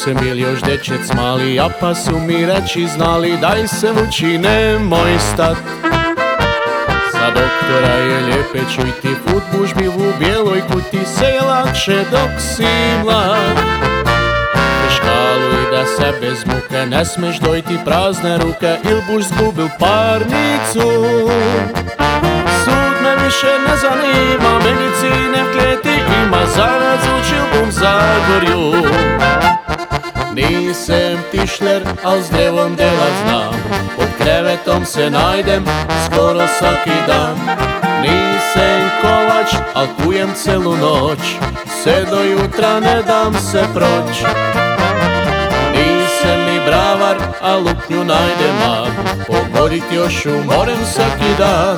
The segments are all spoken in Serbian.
sam bil još dečec mali, a pa su mi reći znali, daj se vuči, nemoj stat. Za doktora je lijepe čujti, fut bužbi u bijeloj kuti, se je lakše dok si mlad. Škaluj da se bez muke ne smeš dojti prazne ruke, il buš zgubil parnicu. Sud me više ne zanima, medicine v kleti ima, zanac učil bom Zagorju. Nisam tišler, al s drevom dela znam, pod krevetom se najdem skoro svaki dan. Nisam kovač, al kujem celu noć, sve do jutra ne dam se proć. Nisam ni bravar, a luknju najdem mag, pogodit još umorem svaki dan.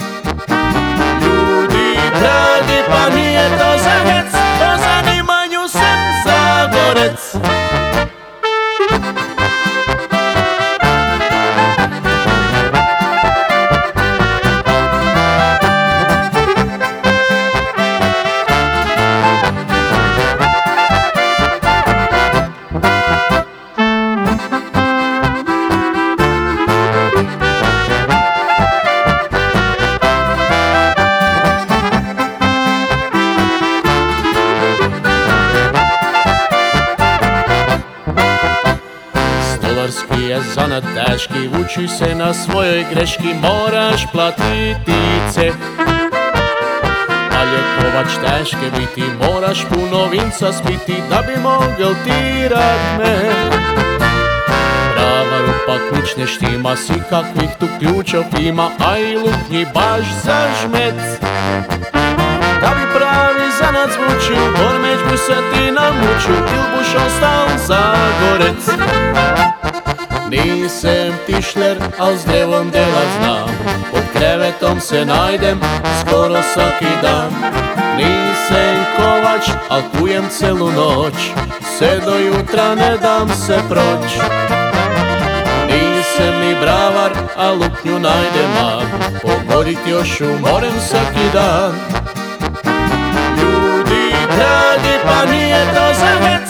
Ljudi dragi, pa nije to za hec, po zanimanju sam Zagorec. Stolarski je zanat teški, uči se na svojoj greški, moraš platiti ceh. A ljekovač teške biti, moraš puno vinca spiti, da bi mogel tirat meh. Bravar upak nič ne štima, si kakvih tu ključov ima, a i luknji baš za žmec. Da bi pravi zanat zvučil, bormeć bu se ti namučil, il buš ostal Zagorec. Nisam tišler, al s drevom dela znam, pod krevetom se najdem skoro svaki dan. Nisam kovač, al kujem celu noć, sve do jutra ne dam se proć. Nisam ni bravar, a luknju najdem mag, pogodit još umorem svaki dan. Ljudi dragi, pa nije to za hec,